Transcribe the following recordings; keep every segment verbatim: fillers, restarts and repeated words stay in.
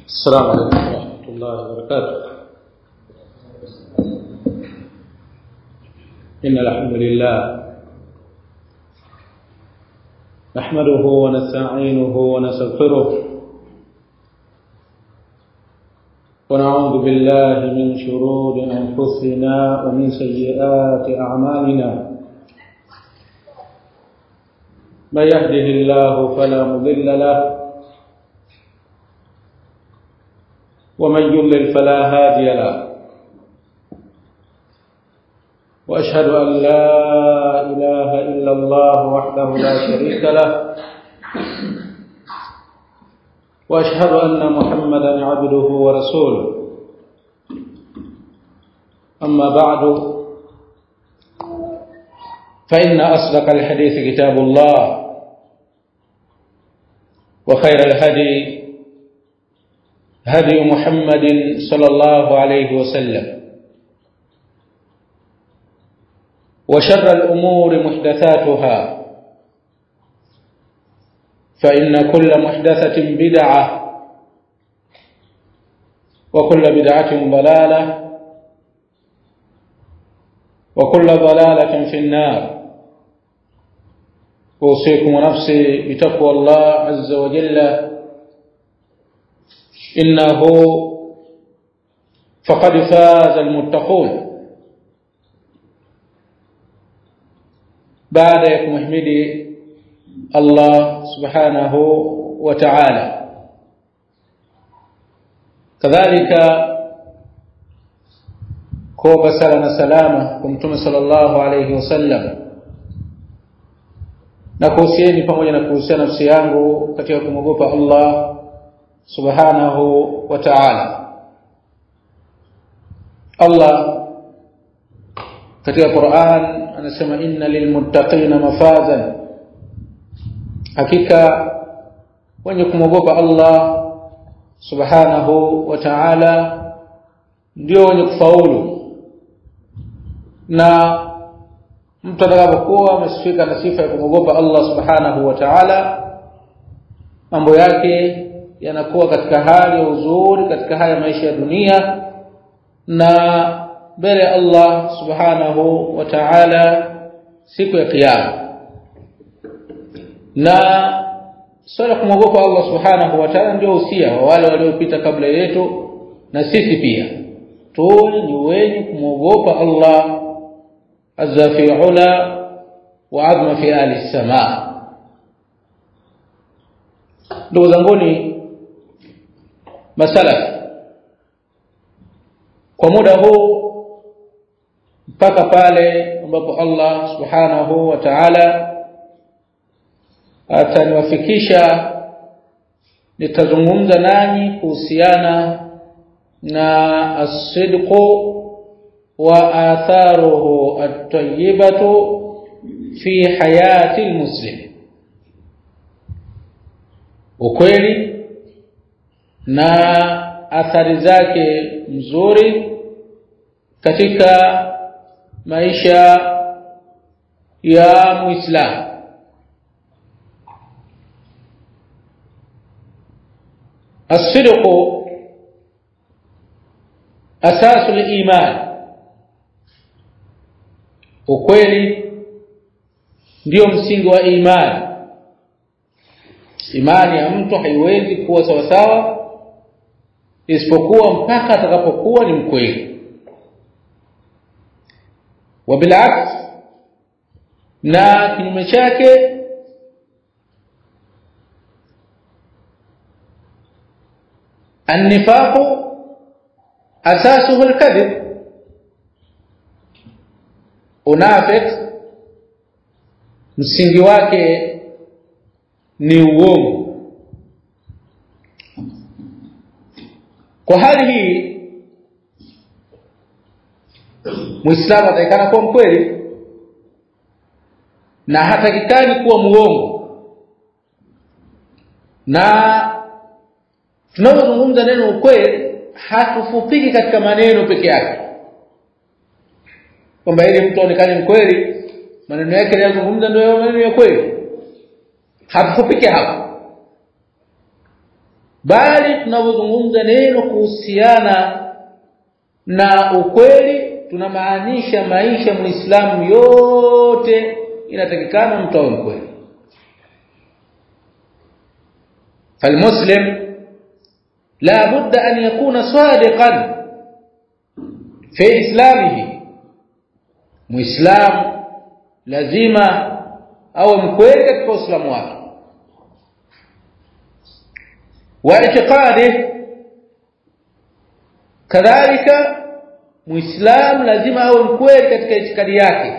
السلام عليكم ورحمة الله وبركاته. إن الحمد لله نحمده ونستعينه ونستغفره ونعوذ بالله من شرور أنفسنا ومن سيئات أعمالنا. من يهده الله فلا مضل له ومن يضلل فلا هادي له. وأشهد أن لا إله إلا الله وحده لا شريك له وأشهد أن محمدا عبده ورسوله. أما بعد فإن أصدق الحديث كتاب الله وخير الهدي هدي محمد صلى الله عليه وسلم وشر الأمور محدثاتها فإن كل محدثة بدعة وكل بدعة ضلالة وكل ضلالة في النار. أوصيكم ونفسي بتقوى الله عز وجل إنه فقد فاز المتقون. بعد يكمحمدي الله سبحانه وتعالى كذلك كوبا سلام سلامة كمتم صلى الله عليه وسلم. nakuhusieni pamoja na kuhusia nafsi yangu katika kumwogopa Allah subhanahu wa ta'ala. Allah katika Qur'an anasema inna lilmuttaqina mafazan, hakika wenye kumwogopa Allah subhanahu wa ta'ala ndio wenye kufaulu. Na mtu atakapokuwa amesifika na sifa ya kumwogopa Allah subhanahu wa ta'ala, mambo yake yanakuwa katika hali ya uzuri katika haya maisha ya dunia na mbele Allah subhanahu wa ta'ala siku ya kiyama. Na swala kumwogopa Allah subhanahu wa ta'ala ndio usia wa wale waliopita kabla yetu, na sisi pia tuwe ni wenye kumwogopa Allah azza fi ula wa azma fi ali samaa. Ndugu zanguni masala, kwa muda huu mpaka pale ambapo Allah subhanahu wa ta'ala ataniwafikisha nitazungumza nanyi kuhusiana na as-sidqu wa atharuhu at-tayyibatu fi hayati al-muslim, ukweli na athari zake nzuri katika maisha ya Muislamu. As-sidqu asasul iman, ukweli ndio msingi wa imani. Imani ya mtu haiwezi kuwa sawa sawa isipokuwa mpaka atakapokuwa ni mkweli. Wa bil'aks, na kinyume chake an-nifaqu asasuhu al-kadhib, unafiq msingi wake ni uongo. Kwa hali hii Muislamu atakana kuwa mkweli na hatakikani kuwa muongo. Na tunapozungumza neno ukweli hatufupiki katika maneno peke yake, kwamba ili mtu aonekane mkweli maneno yake yanazungumza ndio maneno ya kweli. Hatufupiki hapo, bali tunapozungumza neno kuhusiana na ukweli tunamaanisha maisha muislamu yote inatakikana mtu awe mkweli. فالمسلم لا بد أن يكون صادقا في إسلامه. مسلم لازم أو مكويل katika Uislamu wake واعتقاده. كذلك مسلم لازم أو مكويل katika itikadi yake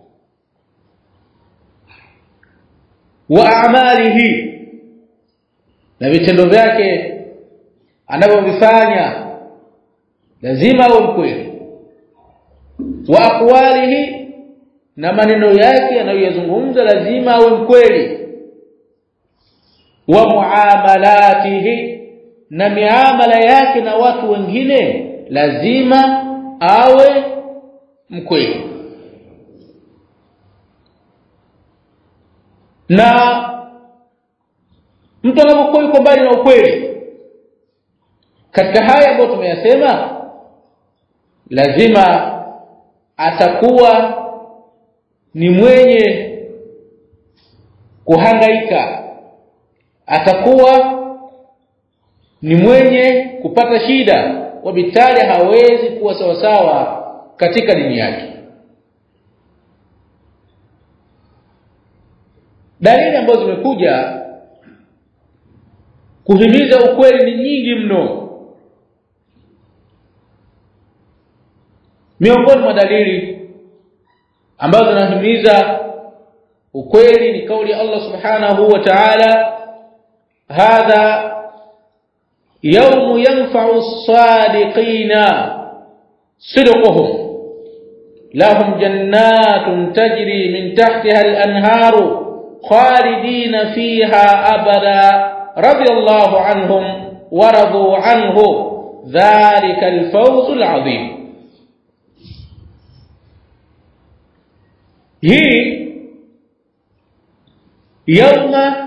وأعماله, na vitendo vyake anavyovifanya lazima awe mkweli. Wa aqwalihi, na maneno yake anayoyazungumza lazima awe mkweli. Wa muamalatihi, na miamala yake na watu wengine lazima awe mkweli. Na mtu anapokuwa yuko mbali na ukweli katika haya ambayo tumeyasema, lazima atakuwa ni mwenye kuhangaika, atakuwa ni mwenye kupata shida, wabitali hawezi kuwa sawa sawa katika dini yake. Dalili ambazo zimekuja kuhimiza ukweli ni nyingi mno. Miongoni mwa dalili ambazo zinahimiza ukweli ni kauli ya Allah subhanahu wa ta'ala, hadha yawmu yanfa'u as-sadiqina sidquhum lahum jannatun tajri min tahtiha al-anharu khalidina fiha abada radiyallahu anhum wa radu anhu dhalika al-fawzul 'azim. hii yawma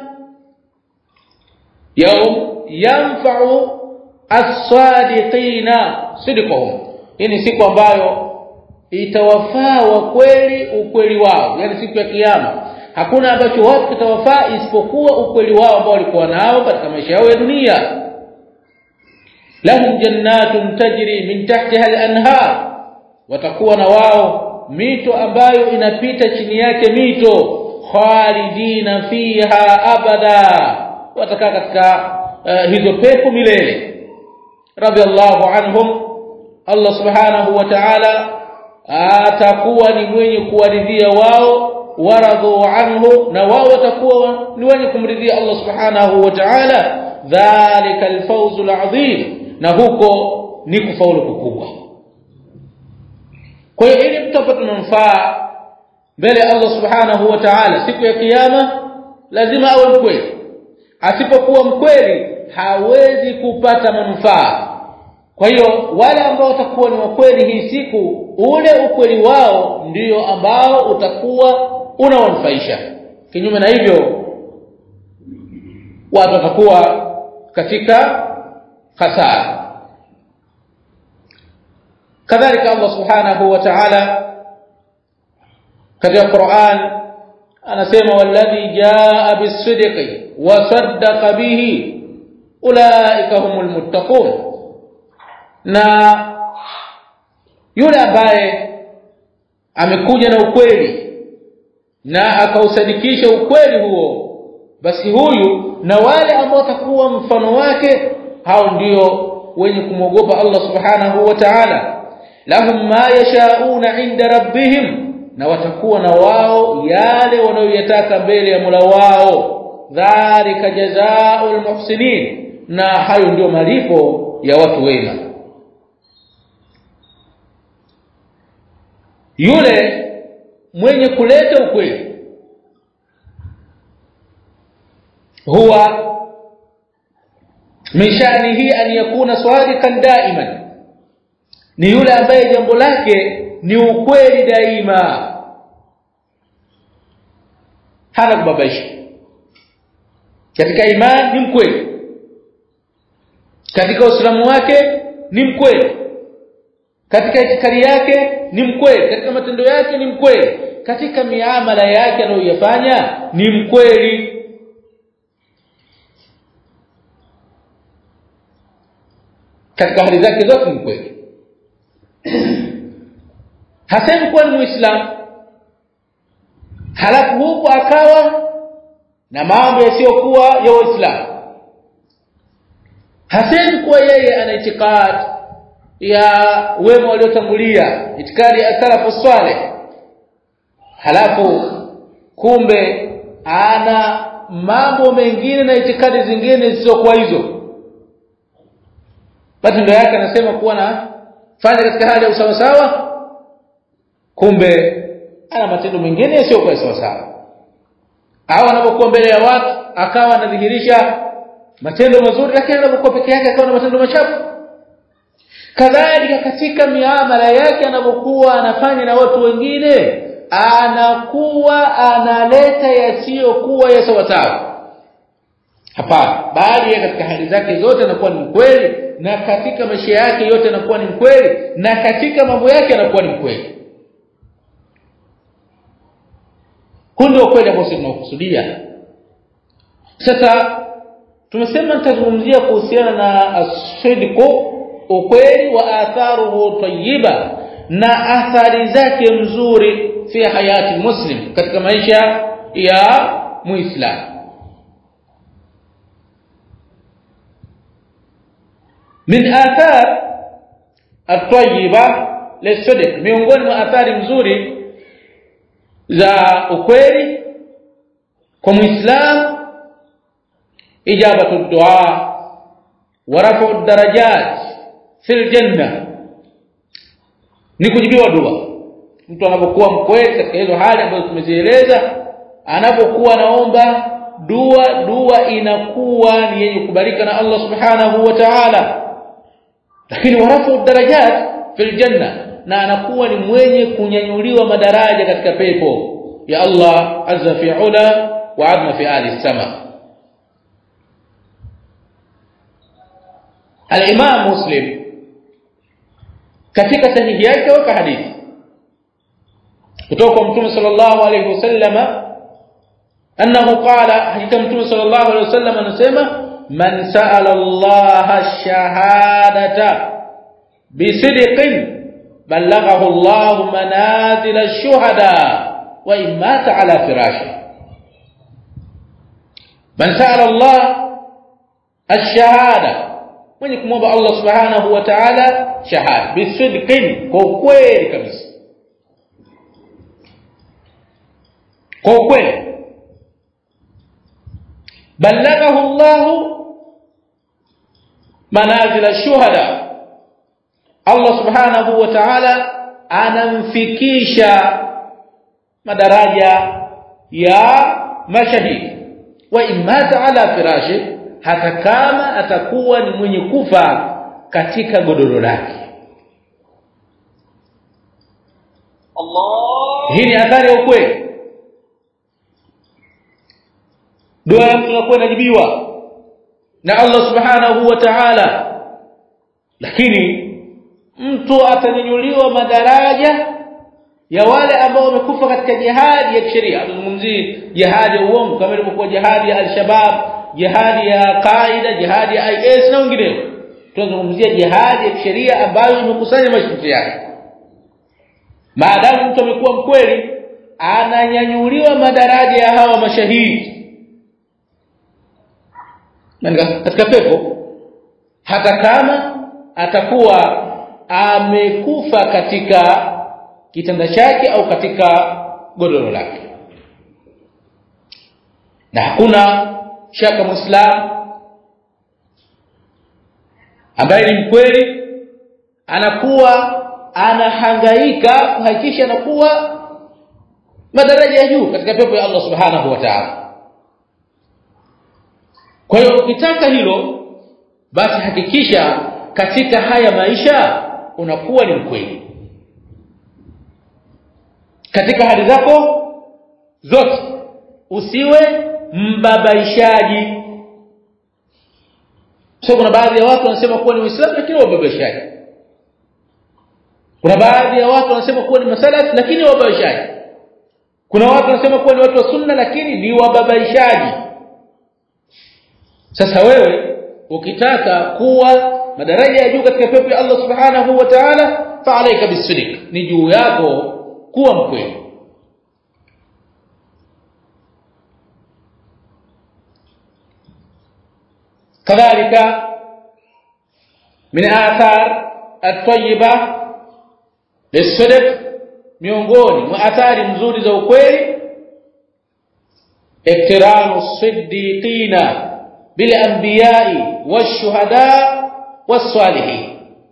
yawm yanfa'u as-sadiqina sidquhum, hii ni siku ambayo itawafaa wa kweli ukweli wao, yani siku ya kiyama hakuna ambacho watu kitawafaa isipokuwa ukweli wao ambao walikuwa nao katika maisha yao ya dunia. Lahum jannatun tajri min tahtiha al-anhar, watakuwa na wao mito ambayo inapita chini yake mito, khalidina fiha abada, watakaa katika uh, hizo pepo milele. Radiyallahu anhum, Allah subhanahu wa ta'ala atakuwa ni mwenye kuwaridhia wao, waradhu anhu, na wao watakuwa ni wenye kumridhia Allah subhanahu wa ta'ala. Dhalika alfawzul azim, na huko ni kufaulu kukubwa. Kwa hiyo ili mtu apate manufaa mbele Allah subhanahu wa ta'ala siku ya kiyama lazima awe mkweli. Asipokuwa mkweli hawezi kupata manufaa. Kwa hiyo wale ambao watakuwa ni wakweli hii siku, ule ukweli wao ndio ambao utakuwa unawanufaisha. Kinyume na hivyo watu watakuwa katika hasara. Kadhalika Allah subhanahu wa ta'ala katika Qur'an anasema, walladhi jaa bis-sidqi wa saddaqa bihi ulaika humul muttaqun, na yule ambaye amekuja na ukweli na akausadikisha ukweli huo, basi huyu na wale ambao watakuwa mfano wake, hao ndio wenye kumwogopa Allah subhanahu wa ta'ala. Lahum ma yashauna inda rabbihim, na watakuwa na wao yale wanayoyataka mbele ya Mola wao. Dhalika jazaa'ul muhsinin, na hayo ndio malipo ya watu wema. Yule mwenye kuleta ukweli huwa mishanihi an yakuna sadiqan daiman, ni yule ambaye jambo lake ni ukweli daima, hana kubabaisha. Katika imani ni mkweli, katika Uislamu wake ni mkweli, katika itikadi yake ni mkweli, katika matendo yake ni mkweli, katika miamala yake anayoyafanya ni mkweli. Katika hali zake zote ni mkweli. Hasemi kuwa ni Muislamu halafu huko akawa na mambo yasiyokuwa ya Uislamu. Hasemi kuwa yeye ana itikadi ya wema waliotangulia, itikadi ya salafu saleh, halafu kumbe ana mambo mengine na itikadi zingine zisizokuwa hizo. Matendo yake anasema kuwa na fanya katika hali ya usawa sawa, kumbe ana matendo mengine yasiyokuwa sawa sawa. Au anapokuwa mbele ya watu akawa anadhihirisha matendo mazuri, lakini anapokuwa peke yake akawa na matendo machafu. Kadhalika katika miamala yake anapokuwa anafanya na watu wengine, anakuwa analeta yasiyokuwa ya sawa sawa. Hapana, bali katika hali zake zote anakuwa ni mkweli, na katika maisha yake yote anakuwa ni mkweli, na katika mambo yake anakuwa ni mkweli. Ndio kweli ambao tunakusudia. Sasa tumesema nitazungumzia kuhusiana na as-sidqu, ukweli, wa atharuhu tayyiba, na athari zake nzuri fi hayati muslim, katika maisha ya muislamu. Min athar at-tayyiba lis-sidq, miongoni mwa athari nzuri za ukweli kwa muislamu, ijabatu dua wa rafu darajat fil janna, ni kujibiwa dua. Mtu anapokuwa mkweli katika hizo hali ambazo tumezieleza, anapokuwa anaomba dua, dua inakuwa ni yenye kubalika na Allah subhanahu wa ta'ala. Lakini wa rafu darajat fil janna, na anakuwa ni mwenye kunyanyuliwa madaraja katika pepo ya Allah azza fi ula wa adna fi ali sama. Al-Imam Muslim katika sahihi yake waka hadithi kutoka kwa Mtume sallallahu alayhi wasallam annahu qala, hakika Mtume sallallahu alayhi wasallam anasema, man sa'ala Allah ash-shahadata bisidqin ballaghahu Allah manazil ash-shuhada wa imata ala firashi. Man sa'ala Allah ash-shahada, mwenye kumwomba Allah subhanahu wa ta'ala shahada bisidqin, kwa ukweli kabisa, kwa ukweli, ballaghahu Allah manazil ash-shuhada, Allah subhanahu wa ta'ala anamfikisha madaraja ya mashahidi, wa imata ala firashi, hata kama atakuwa ni mwenye kufa katika godoro lake. Allah, hii ni athari ya ukweli. Dua ya mtu inakuwa inajibiwa na Allah subhanahu wa ta'ala, lakini mtu atanyanyuliwa madaraja ya wale ambao wamekufa katika jihadi ya kisheria. Tunazungumzia jihadi ya uongo kama ilivyokuwa jihadi ya al-Shabab, jihadi ya Qaida, jihadi ya I S na wengineo. Tunazungumzia jihadi ya kisheria ambayo imekusanya masharti yake. Maadamu mtu amekuwa mkweli, ananyanyuliwa madaraja ya hawa mashahidi katika pepo, hata kama atakuwa amekufa katika kitanda chake au katika godoro lake. Na hakuna shaka muislamu ambaye ni mkweli anakuwa anahangaika kuhakikisha anakuwa madaraja ya juu katika pepo ya Allah subhanahu wa ta'ala. Kwa hiyo ukitaka hilo, basi hakikisha katika haya maisha unakuwa ni mkweli katika hali zako zote, usiwe mbabaishaji. So kuna baadhi ya watu wanasema kuwa ni Waislamu lakini wababaishaji. Kuna baadhi ya watu wanasema kuwa ni masalafi lakini wababaishaji. Kuna watu wanasema kuwa ni watu wa sunna lakini ni wababaishaji. Sasa wewe ukitaka kuwa madaraja ya juu katika pepo ya Allah Subhanahu wa Ta'ala, fa alayka bis-sidq, ni juu yako kuwa mkweli. kadhalika min athar at-tayyiba lis-sidq, miongoni mwa athari nzuri za ukweli, iktiramu as-siddiqina bil anbiya'i wash-shuhada was-salihin.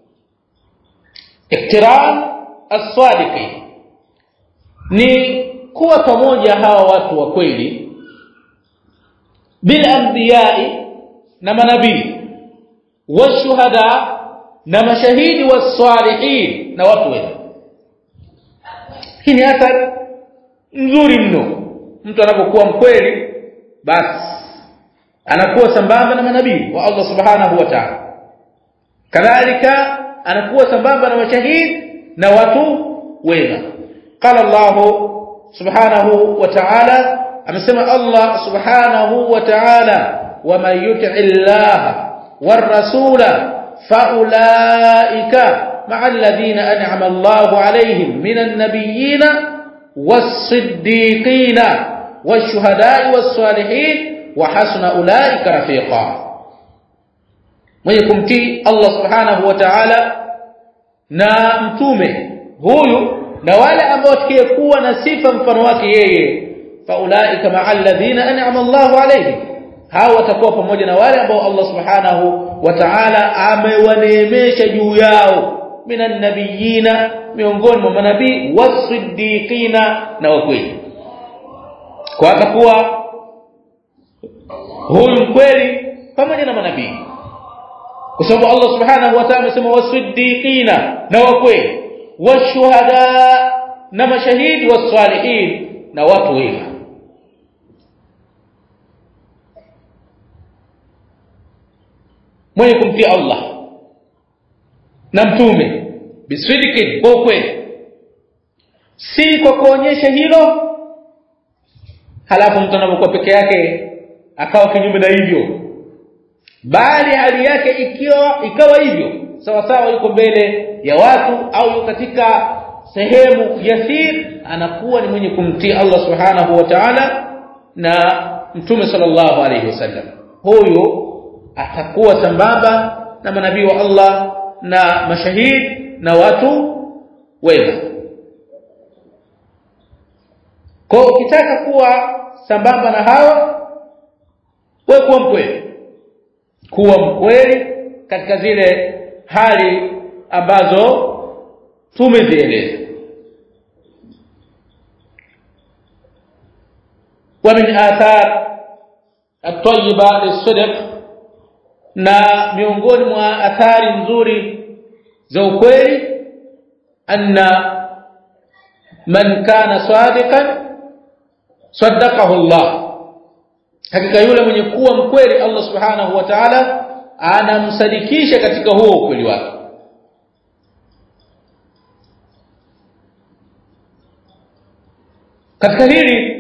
Iktiram as-sadiqin ni kuwa pamoja hawa watu wa kweli, bil anbiya'i, na manabii, washuhada, na mashahidi, was-salihin, na watu wema. Hii ni athari nzuri mno. Mtu anapokuwa mkweli basi anakuwa sambamba na manabii wa Allah Subhanahu wa Ta'ala, kadhalika anakuwa sambamba na mashahidi na watu wema. Qala Allah Subhanahu wa Ta'ala, amesema Allah Subhanahu wa Ta'ala, وَمَن يُطِعِ اللَّهَ وَالرَّسُولَ فَأُولَئِكَ مَعَ الَّذِينَ أَنْعَمَ اللَّهُ عَلَيْهِمْ مِنَ النَّبِيِّينَ وَالصِّدِّيقِينَ وَالشُّهَدَاءِ وَالصَّالِحِينَ وَحَسُنَ أُولَئِكَ رَفِيقًا. Mwenye kumtii Allah Subhanahu wa Ta'ala na mtume huyu na wale ambao watakayekuwa na sifa mfano wake yeye, faulaika ma'al ladhina an'ama Allahu alayhim, hao watakuwa pamoja na wale ambao Allah Subhanahu wa Ta'ala amewaneemesha juu yao, minan nabiyina, miongoni mwa manabii, wasiddiqina, na wakweli. Kwa atakuwa huyu mkweli pamoja na manabii, kwa sababu Allah Subhanahu wa Ta'ala amesema wasiddiqina, na wakweli, washuhada, na mashahidi, wasalihin, na watu wema. Mwenye kumtii Allah na mtume bisidiki, kwa kweli, si kwa kuonyesha hilo halafu mtu anapokuwa peke yake akawa kinyume na hivyo, bali hali yake ikiwa ikawa hivyo sawa sawa, yuko mbele ya watu au yuko katika sehemu yasir, anakuwa ni mwenye kumtii Allah Subhanahu wa Ta'ala na mtume sallallahu alayhi wasallam. Huyo atakuwa sambamba na manabii wa Allah na mashahidi na watu wema. Kwa ukitaka kuwa sambamba na hawa, wewe kuwa mkweli, kuwa mkweli katika zile hali ambazo tumezieleza. Wa min athar at-tayyiba lis-sidq, na miongoni mwa athari nzuri za ukweli, anna man kana sadiqan saddaqahu Allah, hakika yule mwenye kuwa mkweli Allah Subhanahu wa Ta'ala anamsadikisha katika huo ukweli wake. Katika hili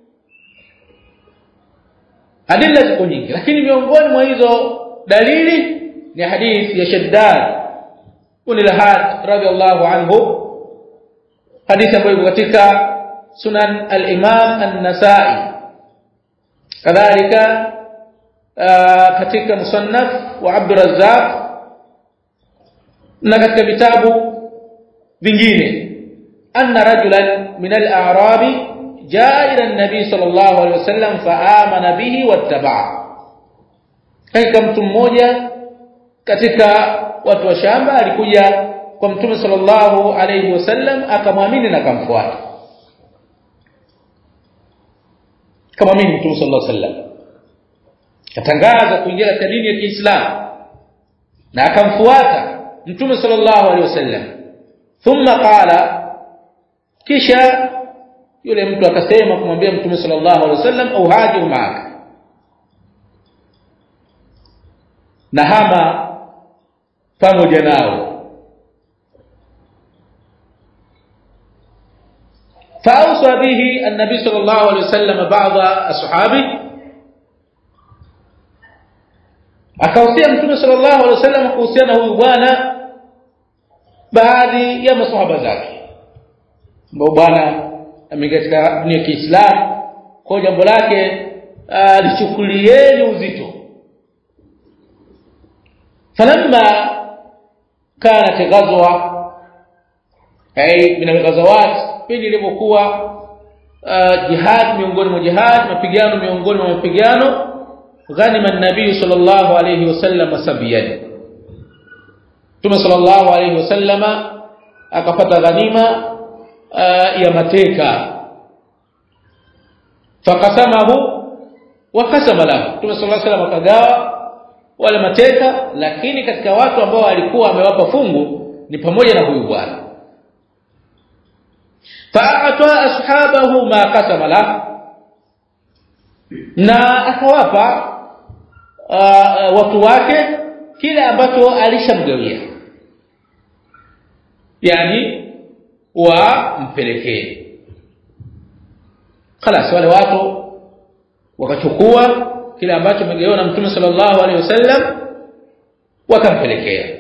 adilla ziko nyingi, lakini miongoni mwa hizo dalili ni hadithi ya Shaddad ibn al-Had radhiyallahu anhu, hadithi ambayo katika Sunan al-Imam an-Nasa'i, kadhalika katika Musannaf wa Abdur Razzaq, na katika vitabu vingine, anna rajulan min al-a'rabi jaa ila an-nabi sallallahu alayhi wasallam fa amana bihi wattaba'a. Katika mtu mmoja katika watu wa shamba alikuja kwa mtume sallallahu alayhi wasallam, akamwamini na akamfuata. Kama mimi mtume sallallahu alayhi wasallam katangaza kuingia katika dini ya Kiislamu na akamfuata mtume sallallahu alayhi wasallam. Thumma qala, kisha yule mtu akasema kumwambia mtume sallallahu alayhi wasallam, au hajiru ma'aka, na hama pamoja nao. فأوصى به النبي صلى الله عليه وسلم بعض أصحابه akausia mtume sallallahu alaihi wasallam kuhusiana huyu bwana baadhi ya maswahaba zake ambao bwana amekatika dunia ya Kiislamu kwa jambo lake alichukulieni uzito. falamma kanat ghazwa ay min al-ghazawat pindi ilipokuwa uh, jihad miongoni mwa jihad mapigano miongoni mwa mapigano ghanima an-nabii sallallahu alayhi wasallam sabiyan Mtume sallallahu alayhi wasallam akapata ghanima uh, ya mateka fakasamahu wa kasama lahu Mtume sallallahu alayhi wasallam akagawa wale mateka lakini katika watu ambao alikuwa amewapa fungu ni pamoja na huyu bwana fa'ata ashabahu ma qasama lahu na akawapa uh, watu wake kile ambacho alishamgawia yani wampelekee خلاص wale watu wakachukua kile ambacho amegawiwa na Mtume sallallahu alaihi wasallam wakampelekea.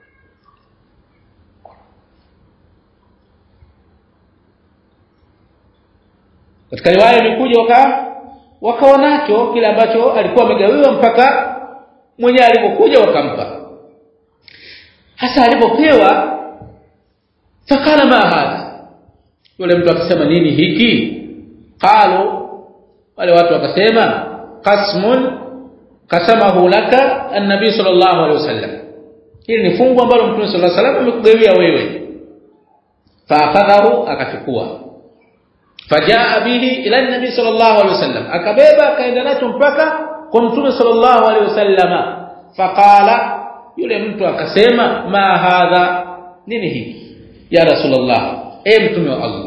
Katika riwaya imekuja waka wakawa nacho kile ambacho alikuwa amegawiwa mpaka mwenyewe alipokuja wakampa. Hasa alipopewa fakala ma hadha yule mtu akasema nini hiki? Qalu wale watu wakasema qasmun kasamahu laka an-nabi sallallahu alaihi wasallam hili ni fungu ambalo Mtume sallallahu alaihi wasallam amekugawia wewe. Faakadahu akachukua fajaa bihi ila an-nabi sallallahu alaihi wasallam akabeba akaenda nacho mpaka kwa Mtume sallallahu alaihi wasallam. Faqala yule mtu akasema ma hadha nini hiki ya rasulullah e Mtume wa Allah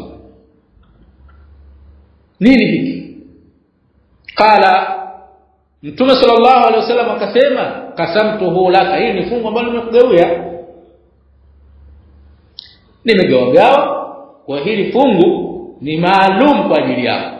nini hiki? Qala Mtume sallallahu alaihi wasallam akasema qasamtuhu laka hii ni fungu ambalo nimekugawia nimegawa kwa hili fungu ni maalum kwa ajili yako.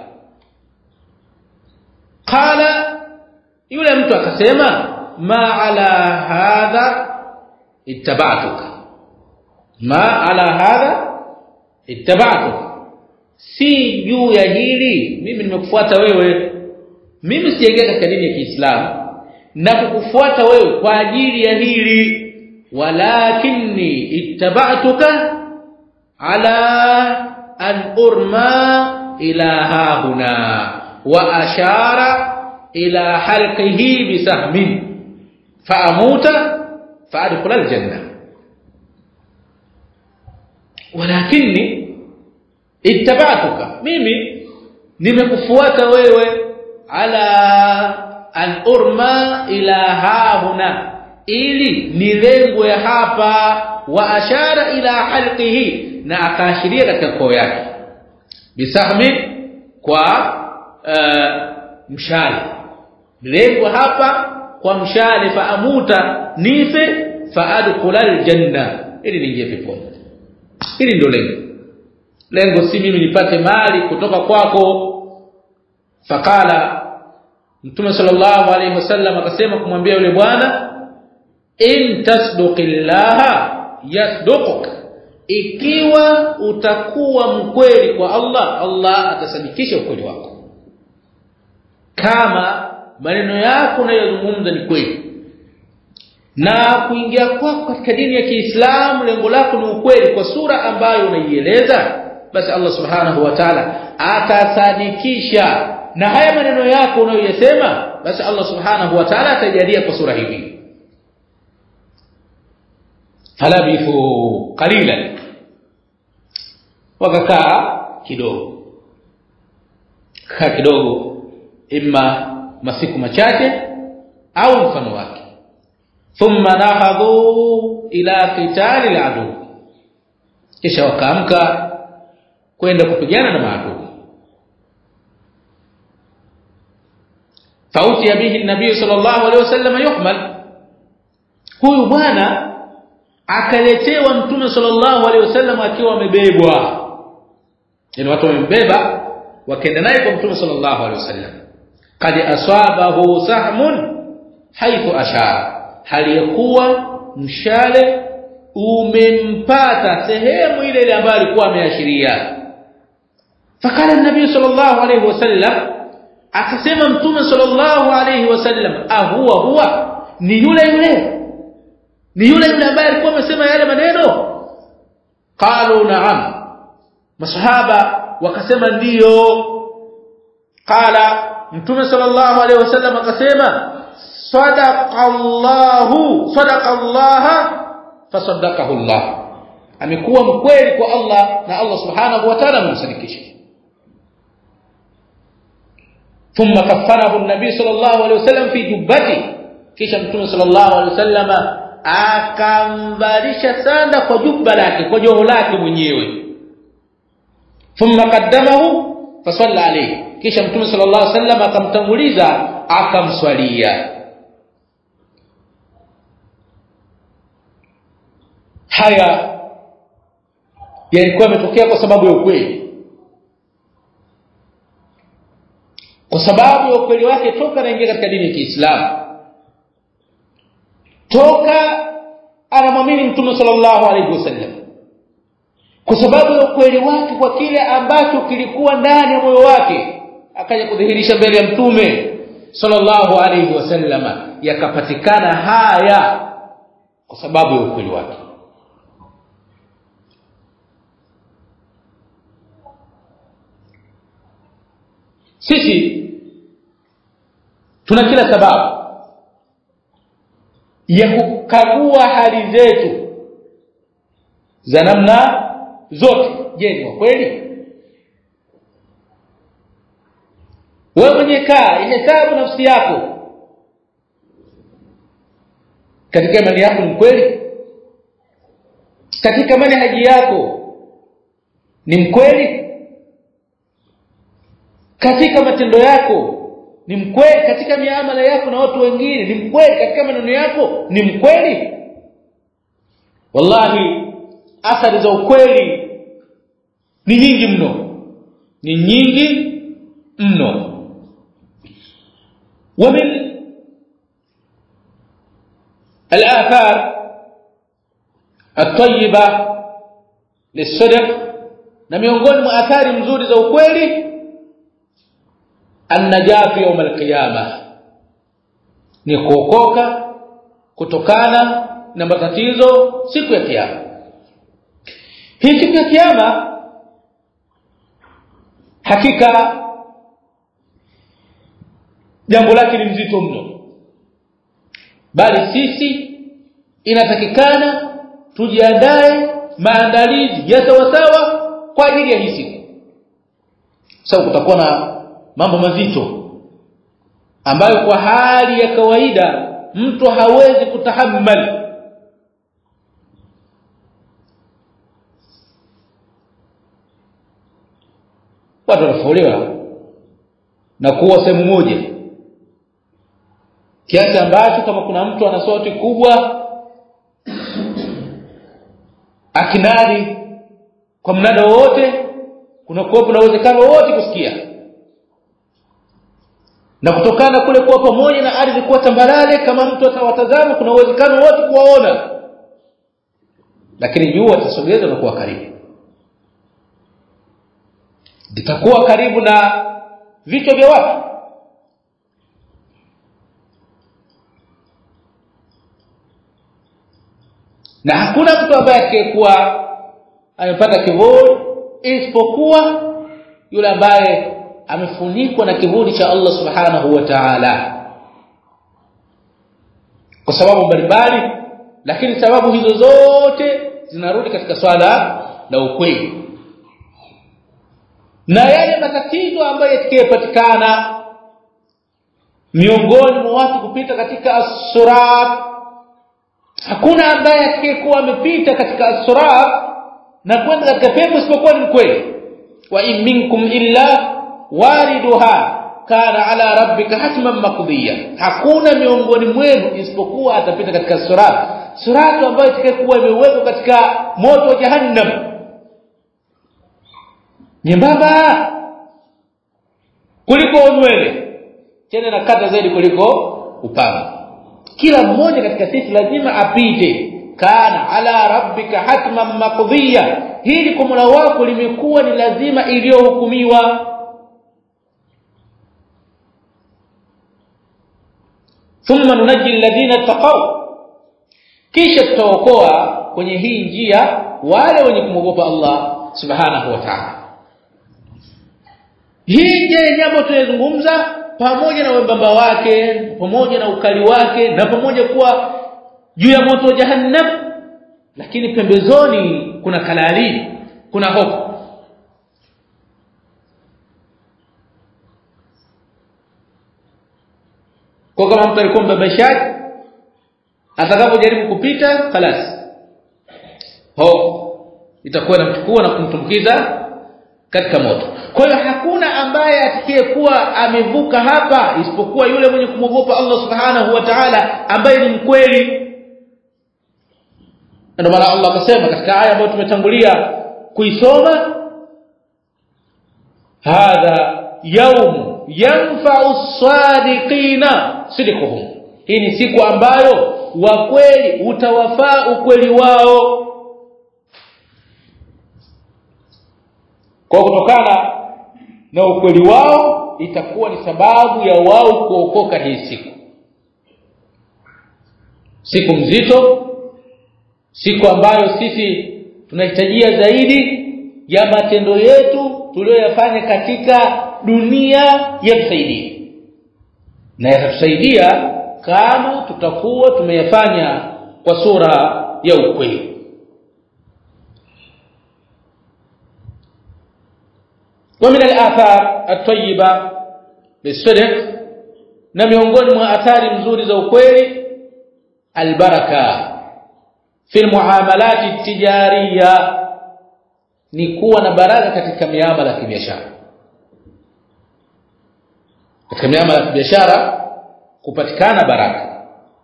Qala yule mtu akasema ma ala hadha ittaba'tuka ma ala hadha ittaba'tuka si juu ya hili mimi nimekufuata wewe. Mimi sijaingia katika dini ya Kiislamu na kukufuata wewe kwa ajili ya hili walakinni ittaba'tuka ala an urma ila hahuna wa ashara ila halqihi bisahmin faamuta faadkhul aljanna walakinni ittaba'tuka mimi nimekufuata wewe ala an urma ila hahuna ili nilengwe hapa wa ashara ila halqihi na akaashiria katika koo yake bisahmi kwa uh, mshale nilengwe hapa kwa mshale faamuta nife faadkhul aljanna ili niingie peponi. Hili ndio lengo. Lengo si mimi nipate mali kutoka kwako. Fakala Mtume sallallahu alaihi wasallam akasema kumwambia yule bwana in tasduqillaha yasduquk ikiwa utakuwa mkweli kwa Allah Allah atasadikisha ukweli wako. Kama maneno yako unayozungumza ni kweli na kuingia kwako katika dini ya Kiislamu lengo lako ni ukweli kwa sura ambayo unaieleza basi Allah subhanahu wa ta'ala atasadikisha na haya maneno yako unayoyasema basi Allah subhanahu wa ta'ala atajalia kwa sura hii. Falabithu qalilan wakakaa kidogo kaa kidogo imma masiku machache au mfano wake. Thumma nahadhu ila qitali al-adu kisha wakaamka kwenda kupigana na maadui. Fauti bihi an-nabiy sallallahu alayhi wasallam yuhmal huyu bwana akaletewa Mtume sallallahu alaihi wasallam akiwa amebebwa. Yaani watu wamembeba wakaenda naye kwa Mtume sallallahu alaihi wasallam. Qad aswabahu sahmun haithu ashara, halikuwa mshale umempata sehemu ile ile ambayo alikuwa ameashiria. Fakala an-nabii sallallahu alaihi wasallam, akasema Mtume sallallahu alaihi wasallam, ahuwa huwa, ni yule yule, ni yule yule ambaye alikuwa amesema yale maneno? Qalu na'am, masahaba wakasema ndiyo. Qala, Mtume sallallahu alaihi wasallam akasema, sadaqallahu sadaqallaha fasaddaqahu Allah, amekuwa mkweli kwa Allah na Allah subhanahu wa ta'ala amemsadikisha. Thumma kaffanahu an-nabi sallallahu alaihi wasallam fi jubbati, kisha Mtume sallallahu alaihi wasallam akamvalisha sanda kwa jubba lake, kwa joho lake mwenyewe. Thumma qaddamahu fasalla alayhi, kisha Mtume sallallahu alaihi wasallam akamtanguliza akamswalia. Haya yalikuwa yametokea kwa sababu ya ukweli, kwa sababu ya ukweli wake toka anaingia katika dini ya Kiislamu, toka anamwamini Mtume sallallahu alaihi wasallam, kwa sababu ya ukweli wake kwa kile ambacho kilikuwa ndani ya moyo wake, akaja kudhihirisha mbele ya Mtume sallallahu alaihi wasallam, yakapatikana haya kwa sababu ya ukweli wake. Sisi tuna kila sababu ya kukagua hali zetu za namna zote. Je, ni kweli? Wewe mwenye kaa ihesabu nafsi yako, katika imani yako ni kweli? Katika manhaji yako ni mkweli? Katika matendo yako ni mkweli? Katika miamala yako na watu wengine ni mkweli? Katika maneno yako ni mkweli? Wallahi athari za ukweli ni nyingi mno, ni nyingi mno. ومن الآثار الطيبة للصدق, na miongoni mwa athari nzuri za ukweli, an-najati yawm al-qiyamah, ni kuokoka kutokana na matatizo siku ya kiyama. Hii siku ya kiyama hakika jambo lake ni mzito mno, bali sisi inatakikana tujiandae maandalizi ya sawasawa kwa ajili ya hii siku. Sababu kutakuwa na mambo mazito ambayo kwa hali ya kawaida mtu hawezi kutahammali. Watu wanafolewa na kuwa sehemu moja, kiasi ambacho kama kuna mtu ana sauti kubwa akinadi kwa mnada wote, kuna kuwepo na uwezekano wote kusikia, na kutokana kule kuwa pamoja na ardhi kuwa tambalale, kama mtu atawatazama kuna uwezekano wote kuwaona, lakini jua atasogeza na kuwa karibu, litakuwa karibu na vichwa vya watu. Na hakuna mtu ambaye atakayekuwa amepata kivuli isipokuwa yule ambaye amefunikwa na kivuli cha Allah subhanahu wa ta'ala, kwa sababu mbalimbali, lakini sababu hizo zote zinarudi katika swala la ukweli. Na yale matatizo ambayo yatakayopatikana miongoni mwa watu kupita katika as-sirat, hakuna ambaye atakayekuwa amepita katika as-sirat na kwenda katika pepo isipokuwa ni mkweli. Wa in minkum illa wariduha kana ala rabbika hatman maqdiya, hakuna miongoni mwenu isipokuwa atapita katika as-sirat, siratu ambayo itakayokuwa imewekwa katika moto wa jahannam nyembamba kuliko nywele, tena nakata zaidi kuliko upanga. Kila mmoja katika sisi lazima apite. Kana ala rabbika hatman maqdiya, hili kwa Mola wako limekuwa ni lazima iliyohukumiwa. Thumma nunajji alladhina taqaw, kisha tutaokoa kwenye hii njia wale wenye kumwogopa Allah subhanahu wa ta'ala. Hii ndiyo jambo tunazungumza, pamoja na wembamba wake, pamoja na ukali wake, na pamoja kuwa juu ya moto wa jahannam, lakini pembezoni kuna kalali, kuna hofu. Kwa kama mtu alikuwa mbabashaji, atakapojaribu kupita خلاص hofu itakuwa inamchukua na kumtumbukiza katika moto. Kwa hiyo hakuna ambaye atakayekuwa amevuka hapa isipokuwa yule mwenye kumwogopa Allah subhanahu wa ta'ala ambaye ni mkweli. Ndio maana Allah akasema katika aya ambayo tumetangulia kuisoma, hadha yawm yanfa'u as-sadiqina sidquhum, hii ni siku ambayo wa kweli utawafaa ukweli wao. Kwa kutokana na ukweli wao itakuwa ni sababu ya wao kuokoka hii siku. Siku mzito, siku ambayo sisi tunahitajia zaidi ya matendo yetu tuliyoyafanya katika dunia yatusaidie, na yatatusaidia kama tutakuwa tumeyafanya kwa sura ya ukweli. ومن الآثار الطيبة للصدق، na miongoni mwa athari nzuri za ukweli, albaraka fi almuamalat tijariya, ni kuwa na baraka katika miamala ya kibiashara. Katika miamala ya kibiashara kupatikana baraka.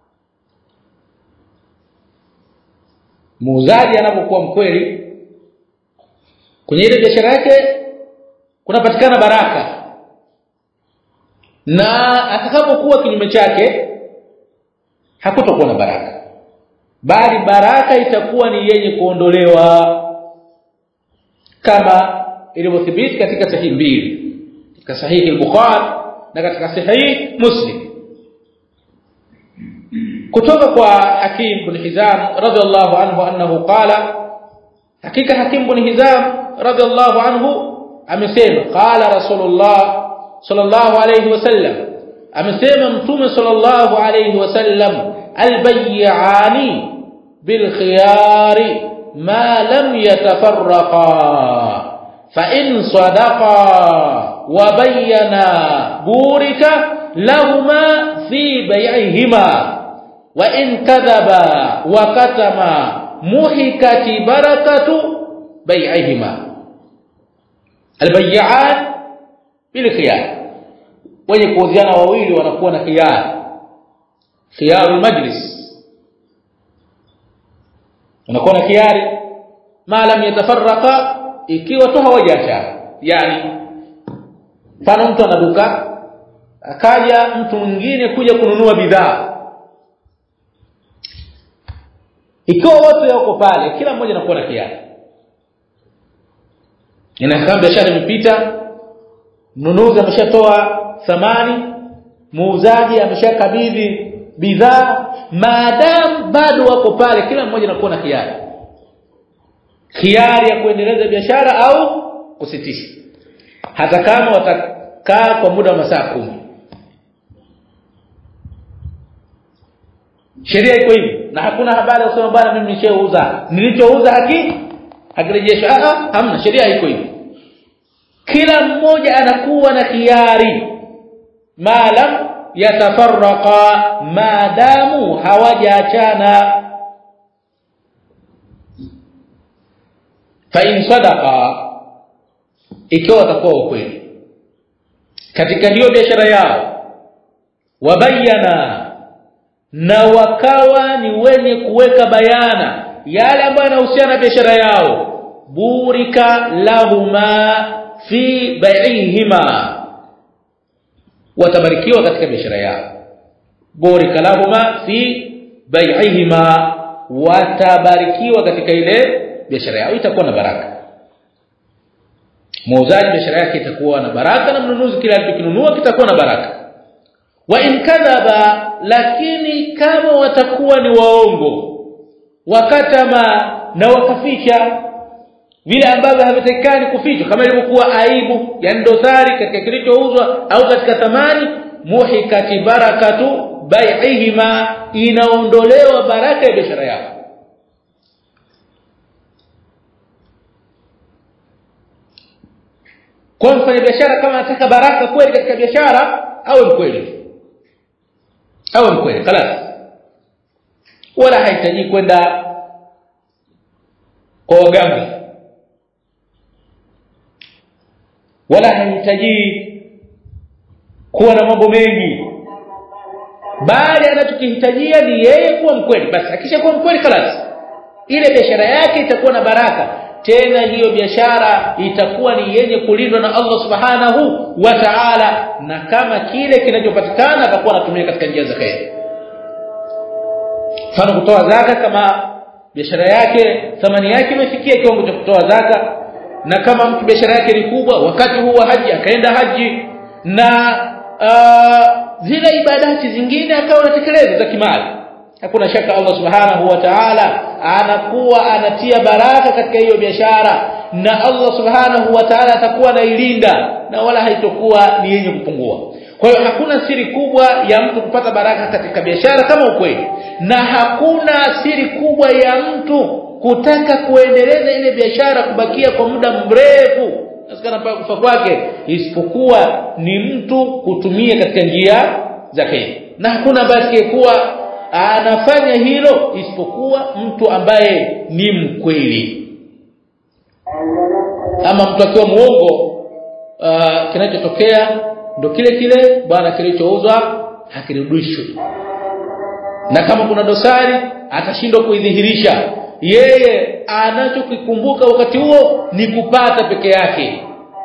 Muuzaji anapokuwa mkweli kwenye ile biashara yake kunapatikana baraka, na atakapokuwa kinyume chake hakutokuwa na baraka, bali baraka itakuwa ni yenye kuondolewa, kama ilivyothibiti katika sahihi mbili, katika sahihi al-Bukhari na katika sahihi Muslim, kutoka kwa Hakim bin Hizam radhiallahu anhu annahu qala, hakika Hakim bin Hizam radhiallahu anhu amesema, qala Rasulullah sallallahu alayhi wasallam, amesema Mtume sallallahu alayhi wasallam, albay'ani bil khiyari ma lam yatafarraqa fa in sadaqa wa bayyana burika lahuma fi bay'ihima wa in kadhaba wa katama muhikati barakatu bay'ihima. Albay'an bil khiyar, wenye kuuziana wawili wanakuwa na khiyar, khiyarul majlis, wanakuwa na khiyari ma lam yatafarraqa, ikiwa tu hawajaachana. Yani mfano mtu anaduka, akaja mtu mwingine kuja kununua bidhaa, ikiwa wote wako pale, kila mmoja anakuwa na khiyari. Inakaa biashara imepita, mnunuzi ameshatoa thamani, muuzaji ameshakabidhi bidhaa, maadamu bado wako pale, kila mmoja anakuwa na khiari. Khiari ya kuendeleza biashara au kusitisha, hata kama watakaa kwa muda wa masaa kumi. Sheria iko hivi, na hakuna habari usema bwana mimi nishauza, nilichouza haki hakirejeshwa. Ah, hamna, sheria iko hivi. Kila mmoja anakuwa na khiari maalam yatafarraqa, maadamu hawajaachana. Fa in sadaqa, ikiwa watakuwa ukweli katika hiyo biashara yao, wabayana, na wakawa ni wenye kuweka bayana yale ambayo yanahusiana na biashara yao, burika lahuma fi bai'ihima, watabarikiwa katika biashara yao. Burika lahuma fi bai'ihima, watabarikiwa katika ile biashara yao, itakuwa na baraka. Muuzaji biashara yake itakuwa na baraka, na mnunuzi kila alichokinunua kitakuwa na baraka. Wa in kadhaba, lakini kama watakuwa ni waongo, wakatama, na wakaficha vile ambavyo havitakikani kufichwa, kama ilivyokuwa aibu, yani dosari katika kilichouzwa au katika thamani, muhikati barakatu bai'ihima, inaondolewa baraka ya biashara yao. Kwa mfanya biashara kama anataka baraka kweli katika biashara, au mkweli au mkweli خلاص, wala hahitaji kwenda kwa waganga, wala hahitaji kuwa na mambo mengi, bali anachokihitajia ni yeye kuwa mkweli. Basi akishakuwa mkweli خلاص, ile biashara yake itakuwa na baraka. Tena hiyo biashara itakuwa ni yenye kulindwa na Allah Subhanahu wa Ta'ala, na kama kile kinachopatikana atakuwa anatumia katika njia za khair. Mfano, kutoa zaka, kama biashara yake thamani yake imefikia kiwango cha kutoa zaka, na kama mtu biashara yake ni kubwa, wakati huu wa haji akaenda haji, na uh, zile ibadati zingine akawa anatekeleza za kimali, hakuna shaka Allah Subhanahu wa Ta'ala anakuwa anatia baraka katika hiyo biashara, na Allah Subhanahu wa Ta'ala atakuwa anailinda, na wala haitokuwa ni yenye kupungua. Kwa hiyo hakuna siri kubwa ya mtu kupata baraka katika biashara kama ukweli, na hakuna siri kubwa ya mtu kutaka kuendeleza ile biashara kubakia kwa muda mrefu nasikana mpaka kufa kwake, isipokuwa ni mtu kutumia katika njia za khair. Na hakuna ambaye kuwa anafanya hilo isipokuwa mtu ambaye ni mkweli. Ama mtu akiwa muongo, uh, kinachotokea ndo kile kile bwana kilichouzwa hakirudishwi, na kama kuna dosari atashindwa kuidhihirisha. Yeye anachokikumbuka wakati huo ni kupata peke yake,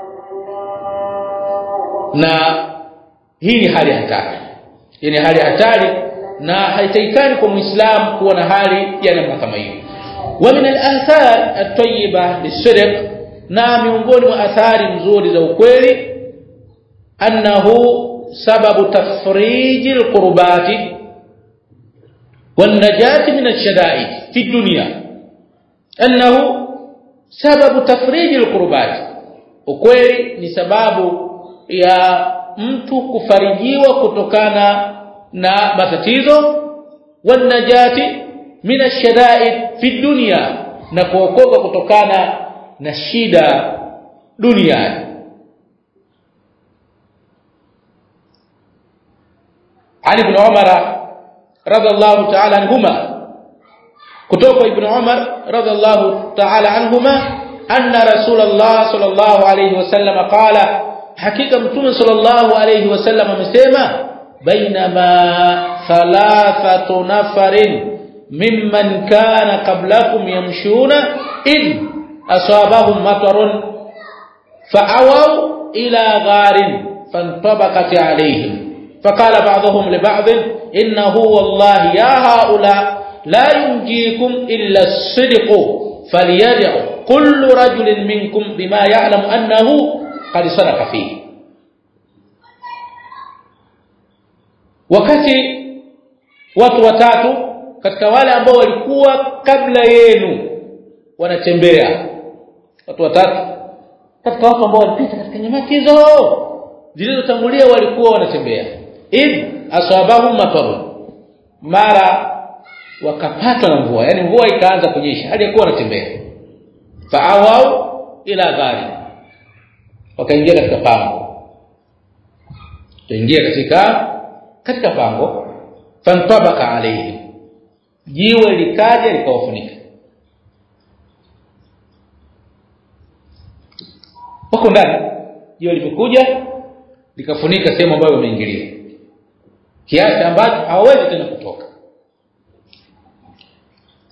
na hii ni hali hatari. Hii ni hali hatari, na haitakikani kwa Muislamu kuwa na hali ya namna kama hiyo. Wa min al-athar at-tayyiba lis-sidq, na miongoni mwa athari nzuri za ukweli, annahu sababu tafriji al-qurbati wan-najati min ash-shada'id fi dunya. Annahu sababu tafriji al-qurbati, ukweli ni sababu ya mtu kufarijiwa kutokana na matatizo, wan-najati min ash-shada'id fi dunya, na kuokoka kutokana na shida duniani. Ali ibn Umar radhiallahu ta'ala anhuma, kutoka ibn Umar radhiallahu ta'ala anhuma, anna Rasulullah sallallahu alayhi wasallam qala, hakika mtume sallallahu alayhi wasallam amesema, bainama thalathatu nafarin mimman kana qablakum yamshuna in asabahum matarun fa'awaw ila gharin fantabaqat alayhim faqala ba'dhum li ba'd innahu wallahi ya haula la yunjikum illa as-sidq falyad'u kullu rajulin minkum bima ya'lamu annahu qad sadaqa fihi. Wakati watu watatu katika wale ambao walikuwa kabla yenu wanatembea, watu watatu katika watu ambao walipita katika nyakati hizo zilizotangulia walikuwa wanatembea, id asabahum matarun, mara wakapatwa na mvua, yani mvua ikaanza kunyesha hadi yakuwa wanatembea. Fa'awaw ila ghari, wakaingia katika pango, kaingia katika katika pango. Fantabaka alayhi, jiwe likaja likawafunika. Wako ndani, jiwe limekuja likafunika sehemu ambayo wameingilia, kiasi ambacho hawawezi tena kutoka.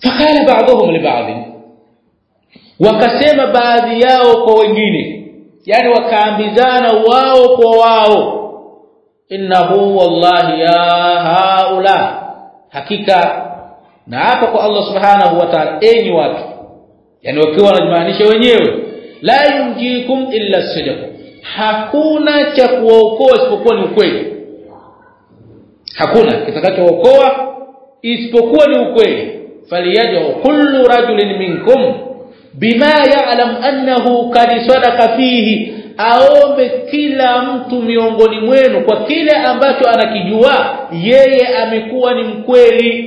fakala ba'dhum li ba'd, wakasema baadhi yao kwa wengine, yani wakaambizana wao kwa wao, innahu wallahi ya haula, hakika na hapa kwa Allah subhanahu wa ta'ala, enyi watu, yani wakiwa wanajimaanisha wenyewe, la yunjikum illa as-sidq, hakuna cha kuokoa isipokuwa ni ukweli, hakuna kitakachookoa isipokuwa ni ukweli. faliyad'u kullu rajulin minkum bima ya'lam annahu qad sadaqa fihi, aombe kila mtu miongoni mwenu kwa kile ambacho anakijua yeye amekuwa ni mkweli.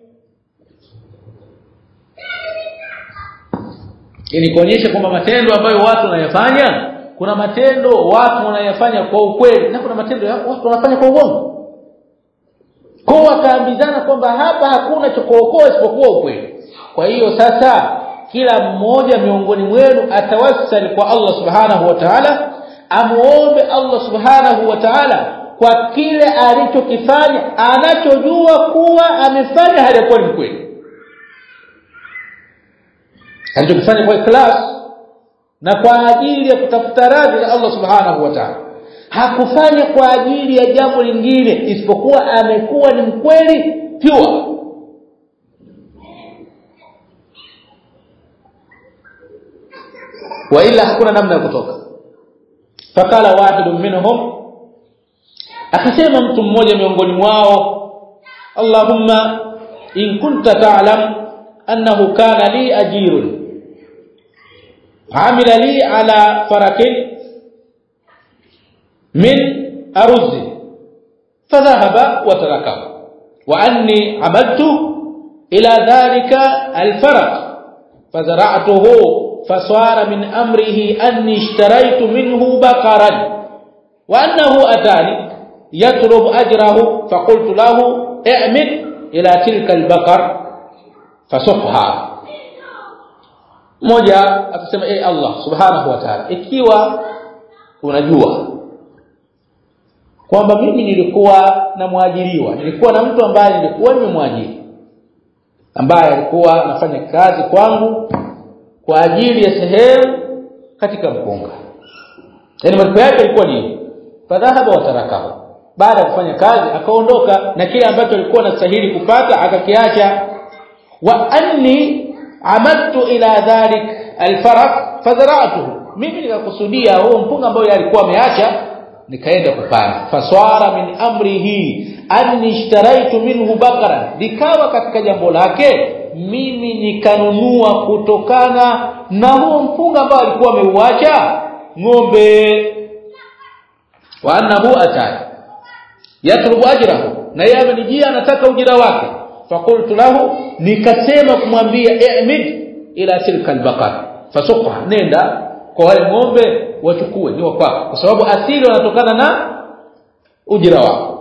Ili kuonyesha kwamba matendo ambayo watu wanayafanya, kuna matendo watu wanayafanya kwa ukweli na kuna matendo ya watu wanafanya kwa uongo. Kwa wakaambizana kwamba hapa hakuna cha kuokoa isipokuwa ukweli. Kwa hiyo sasa kila mmoja miongoni mwenu atawassali kwa Allah subhanahu wa ta'ala, amuombe Allah subhanahu wa ta'ala kwa kile alichokifanya, anachojua kuwa amefanya hali ya kuwa ni kweli, alichokifanya kwa ikhlas na kwa ajili ya kutafuta radhi za Allah subhanahu wa ta'ala. Hakufanya kwa ajili ya jambo lingine isipokuwa amekuwa ni mkweli pure. Wa ila hakuna namna ya kutoka. Fakala wahidun minhum, akasema mtu mmoja miongoni mwao, Allahumma in kunta ta'lam annahu kana li ajirun amila li ala farakin min aruz fadhahaba wa taraka wa anni amadtu ila dhalika alfarq fazara'tuhu فصار من أمره أني اشتريت منه بقرا وأنه أتاني يطلب أجره فقلت له اعمد إلى تلك البقر فسقها. Mmoja akasema, eh Allah subhanahu wa ta'ala, ikiwa unajua kwamba mimi nilikuwa na muajiriwa, nilikuwa na mtu ambaye nilikuwa nimemwajiri, ambaye alikuwa anafanya kazi kwangu kwa ajili ya sehemu katika mpunga, yani malipo yake ilikuwa ni fadhahaba wa tarakahu, baada ya kufanya kazi akaondoka na kile ambacho alikuwa anastahili kupata akakiacha. Wa anni amadtu ila dhalik alfarq fazara'tuhu, mimi nikakusudia huo mpunga ambao alikuwa ameacha nikaenda kupanda. Faswara min amrihi anni ishtaraitu minhu baqara, likawa katika jambo lake mimi nikanunua kutokana na huo mpunga ambao alikuwa ameuacha ng'ombe. Wa annahu atani yatlubu ajrahu, na yeye amenijia anataka ujira wake. Fakultu lahu, nikasema kumwambia i'mid ila tilka albaqar fasuqha, nenda kwa wale ng'ombe wachukue ni wako, kwa sababu asili wanatokana na ujira wako.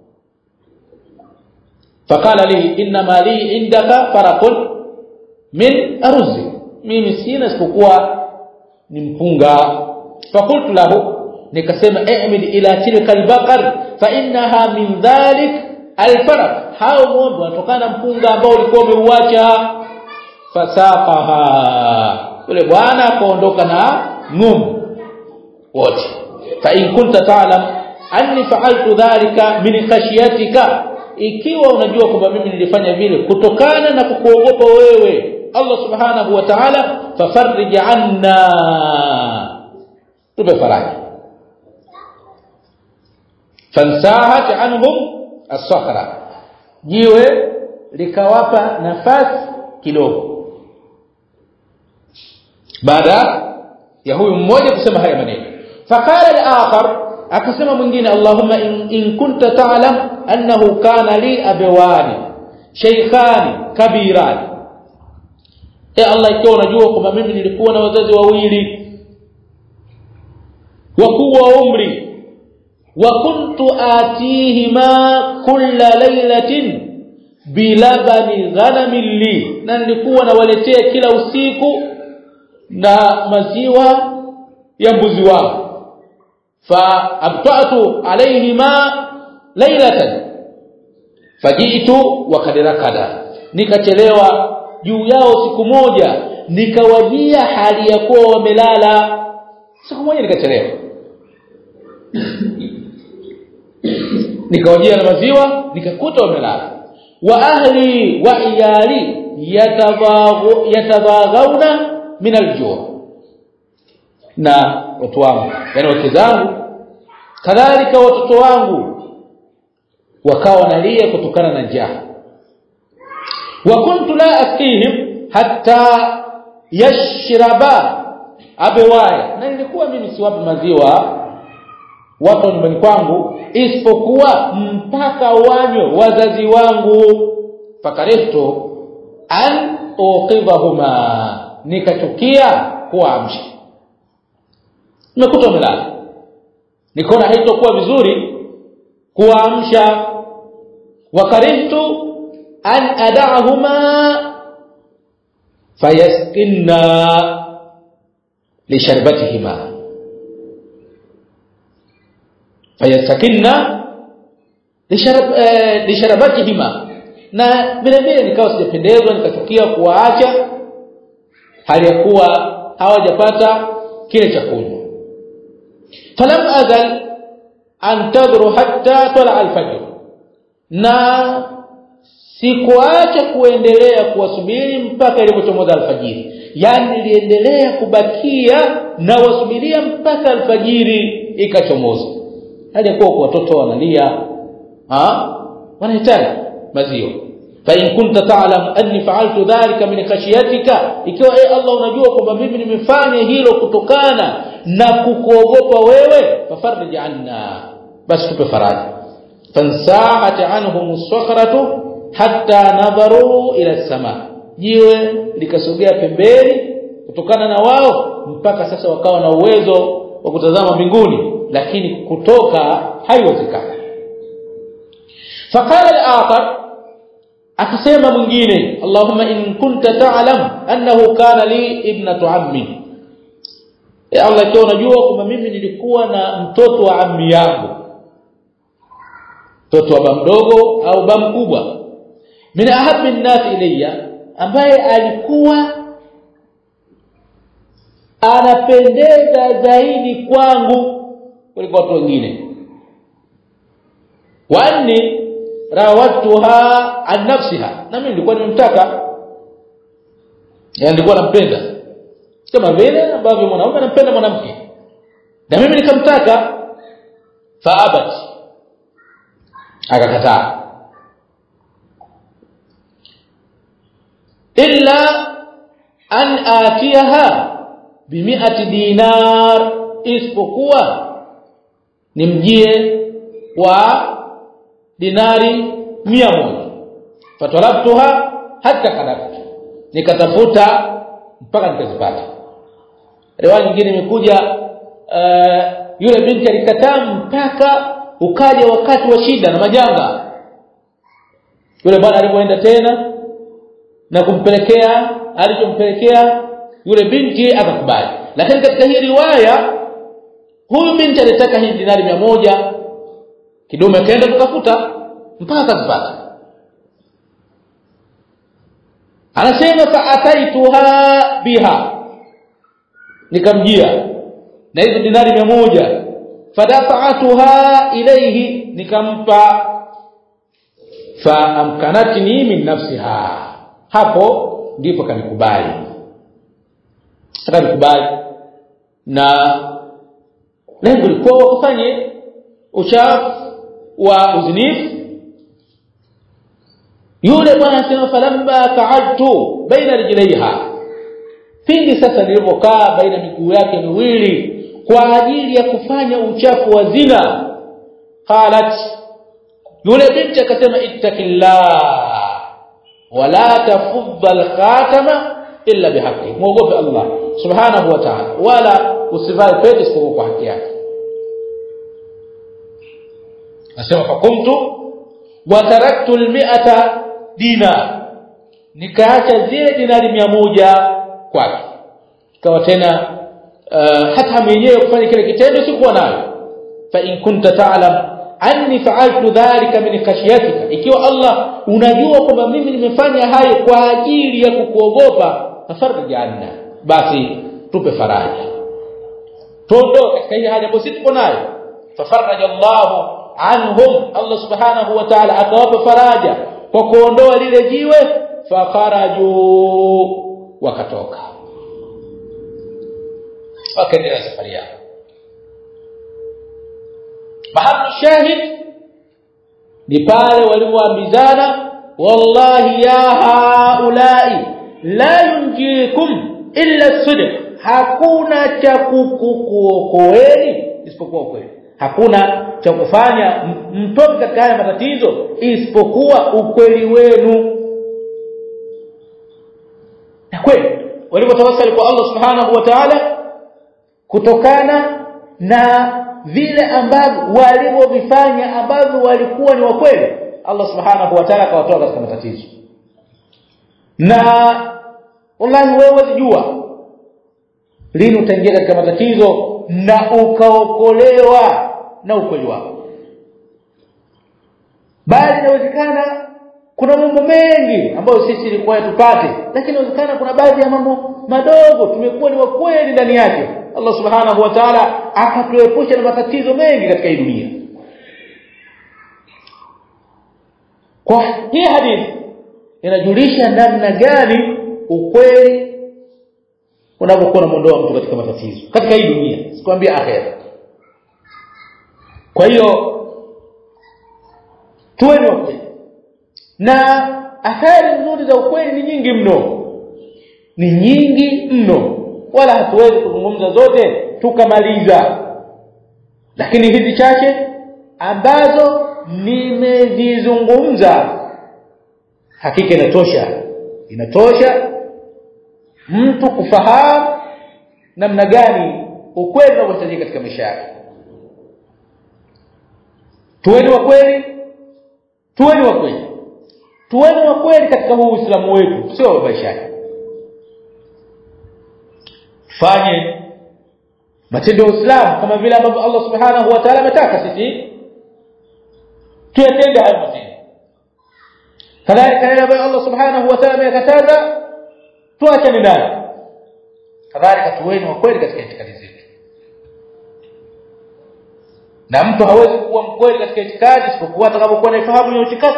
Fakala li inma li indaka faraqun min aruz, mimi sina isipokuwa ni mpunga. Fakultu lahu, nikasema i'mid ila tilka albaqar fa innaha min dhalik alfarq, hao ng'ombe wanatokana na mpunga ambao ulikuwa umeuacha. Fasaqaha, yule bwana akaondoka na ng'ombe wote. Fa in kunta ta'lam anni fa'altu dhalika min khashyatika, ikiwa unajua kwamba mimi nilifanya vile kutokana na kukuogopa wewe Allah subhanahu wa ta'ala, fafarrij anna, tupe faraja. Fansahat anhum as-sakhra, jiwe likawapa nafasi kidogo baada ya huyu mmoja kusema haya maneno. Faqala al-akhar, akasema mwingine, Allahumma in, in kunta ta'lam annahu kana li abawani shaykhani kabirani, e Allah, ikiwa unajua kwamba mimi nilikuwa na wazazi wawili wakubwa wa umri, wa kuntu atihima kulla laylatin bilabani ghanamin li, na nilikuwa nawaletea kila usiku na maziwa ya mbuzi wangu. Fa abta'tu alayhima laylatan faji'tu wa qad rakada, nikachelewa juu yao siku moja, nikawajia hali ya kuwa wamelala. Siku moja nikachelewa, nikawajia na maziwa nikakuta wamelala. Wa ahli wa iyali yatadhagu yatadhagauna min al-ju', na watu wangu, yani wake zangu kadhalika watoto wangu wakawa nalia kutokana na njaa. Wa kuntu la askihim hatta yashraba abawaya, na nilikuwa mimi siwapi maziwa watu nyumbani kwangu isipokuwa mpaka wanywe wazazi wangu. Fakariftu an uqidhahuma, nikachukia kuamsha. Nimekuta wamelala, nikaona haitakuwa vizuri kuamsha. Wakariftu an ada'ahuma fayaskinna lisharbatihima fayasakinna lisharab eh, lisharabatihima, na vile vile nikawa sijapendezwa, nikachukia kuwaacha hali ya kuwa hawajapata kile cha kunywa. Falam azal antadhuru hatta tala al-fajr, na sikuacha kuendelea kuwasubiri mpaka ilipochomoza alfajiri. Yani niliendelea kubakia na wasubiria mpaka alfajiri ikachomoza. Hadi kwa watoto wanalia, ha wanahitaji maziwa. Fa in kunta ta'lam anni fa'altu dhalika min khashiyatika, ikiwa eh Allah unajua kwamba mimi nimefanya hilo kutokana na kukuogopa wewe, fafarij anna, basi tupe faraja. Fansa'at anhum as-sakhratu hatta nadharu ila as-sama, jiwe likasogea pembeni kutokana na wao mpaka sasa wakawa na uwezo wa kutazama mbinguni, lakini kutoka haiwezekani. Faqala al-akhar, akasema mwingine, Allahumma in kunta ta'lam annahu kana li ibnatu ammi, ya Allah kwa unajua kwamba mimi nilikuwa na mtoto wa ammi yangu, mtoto wa baba mdogo au baba mkubwa, min ahabbi an-nas ilayya, ambaye alikuwa anapendeza zaidi kwangu kuliko watu wengine. Wa anni rawatuha an nafsiha, na mimi nilikuwa nimemtaka, yani nilikuwa nampenda kama vile ambavyo mwanaume anampenda mwanamke, na mimi nikamtaka. Faabat, akakataa. Illa an atiyaha bimi'ati dinar, isipokuwa nimjie kwa dinari mia moja. Fatalabtuha hatta kadabtu, nikatafuta mpaka nikazipata. Riwaya nyingine imekuja uh, yule binti alikataa mpaka ukaja wakati wa shida na majanga. Yule bwana alipoenda tena na kumpelekea alichompelekea yule binti akakubali. Lakini katika hii riwaya huyu binti alitaka hii dinari mia moja, kidume akaenda kutafuta mpaka akazipata. Anasema fa ataituha biha, nikamjia na hizo dinari mia moja. Fadafa'atuha ilayhi, nikampa. Fa amkanatni min nafsiha, hapo ndipo kanikubali, akanikubali. Na lengo lilikuwa kufanye uchafu wa uzinifu. Yule bwana anasema falamma qa'adtu baina rijlaiha, pindi sasa nilipokaa baina miguu yake miwili kwa ajili ya kufanya uchafu wa zina, qalat, yule binti akasema ittaqillah wala tafudha al-khatama illa bihaqqi, muogope Allah subhanahu wa ta'ala, wala usivae pete isipokuwa kwa haki yake. Asema fakumtu wa taraktu al-mi'ata dinar, nikaacha zile dinari mia moja kwake. Ikawa tena uh, hata mwenyewe kufanya kile kitendo sikuwa nayo. Fa in kunta ta'lam anni fa'altu dhalika min khashyatika, ikiwa Allah unajua kwamba mimi nimefanya hayo kwa ajili ya kukuogopa, fafarij anna, basi tupe faraja, tuondoe katika hii hali ambayo sisi tuko nayo. Fafaraj Allahu anhum, Allah subhanahu wa ta'ala akawapa faraja kwa kuondoa lile jiwe. Fakharaju, wakatoka, wakaendelea safari yao. Mahalu shahid ni pale walipoambizana, wallahi ya haulai la yunjikum illa as-sidq, hakuna cha kukuokoeni isipokuwa ukweli, hakuna cha kufanya mtoke katika haya matatizo isipokuwa ukweli wenu. Na kweli walipotawasali kwa Allah subhanahu wa ta'ala kutokana na vile ambavyo walivyofanya ambavyo walikuwa ni wa kweli, Allah subhanahu wa ta'ala akawatoa katika matatizo. Na wallahi wewe unajua lini utaingia katika matatizo na ukaokolewa na ukweli wako. Bali inawezekana kuna mambo mengi ambayo sisi ilikuwa tupate, lakini inawezekana kuna baadhi ya mambo madogo tumekuwa ni wa kweli ndani yake. Allah subhanahu wa ta'ala akatuepusha na matatizo mengi katika hii dunia. Kwa hii hadithi inajulisha namna gani ukweli unapokuwa unamondoa mtu katika matatizo katika hii dunia, sikwambia akhera. Kwa hiyo tuwe ni ukweli, na athari nzuri za ukweli ni nyingi mno, ni nyingi mno, wala hatuwezi kuzungumza zote tukamaliza, lakini hizi chache ambazo nimezizungumza hakika inatosha, inatosha mtu kufahamu namna gani ukweli unaohitajika katika maisha yake. Tuweni wa kweli, tuweni wa kweli, tuweni wa kweli katika huu Uislamu wetu, sio maisha. Fanye matendo ya Uislamu kama vile ambavyo Allah subhanahu wa ta'ala ametaka sisi tuyatende hayo matendo. Kadhalika yale ambayo Allah subhanahu wa ta'ala amekataza tuachane nayo. Kadhalika tuweni wa kweli katika itikadi zetu. Na mtu hawezi kuwa mkweli katika itikadi isipokuwa atakapokuwa anafahamu hiyo itikadi.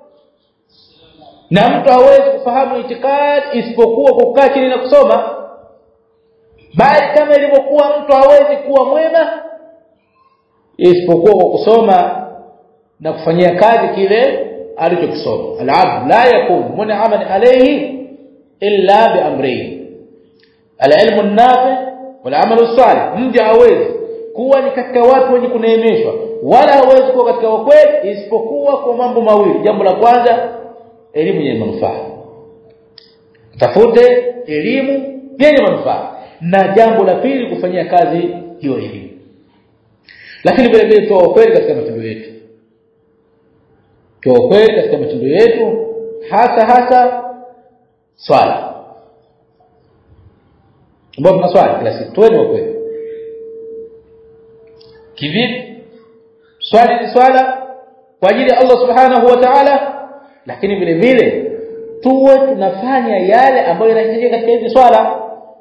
Na mtu hawezi kufahamu itikadi isipokuwa kukaa chini na kusoma. Bali kama ilivyokuwa mtu hawezi kuwa mwema isipokuwa kwa kusoma na kufanyia kazi kile alichokisoma. Al-abd la yakun mun'aman alayhi illa bi amrayn, al-ilmu an-nafi' wal-amal as-salih. Mja hawezi kuwa ni katika watu wenye kuneemeshwa wala hawezi kuwa katika wakweli isipokuwa kwa mambo mawili. Jambo la kwanza, elimu yenye manufaa. Tafute elimu yenye manufaa. Na jambo la pili, kufanyia kazi hiyo elimu. Lakini vile vile tuwe kweli katika matendo yetu. Tuwe kweli katika matendo yetu, hasa hasa swala. Mbona tunaswali kila siku? Tuwe ni kweli. Kivipi? Swali ni swala kwa ajili ya Allah subhanahu wa ta'ala, lakini vile vile tuwe tunafanya yale ambayo yanahitajika katika hizo swala.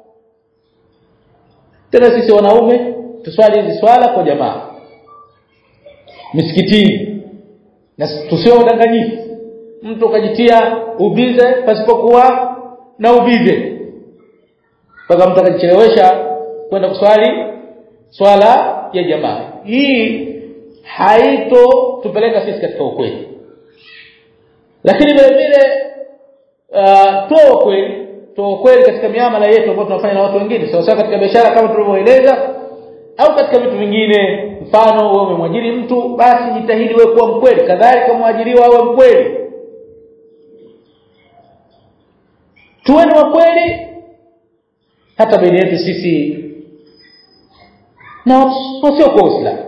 Tena sisi wanaume tuswali hizi swala kwa jamaa misikitini, na tusio udanganyifu. Mtu kajitia ubize pasipokuwa na ubize, mpaka mtu akachelewesha kwenda kuswali swala ya jamaa. Hii haito tupeleka sisi katika ukweli. Lakini vile vile uh, tuwe kweli, tuwe kweli katika miamala yetu ambayo tunafanya na watu wengine, sawa sawa katika biashara kama tulivyoeleza, au katika vitu vingine. Mfano wewe umemwajiri mtu, basi jitahidi wewe kuwa mkweli, kadhalika muajiriwa awe mkweli. Tuwe ni wakweli hata baina yetu sisi na wasio kwa Uislamu,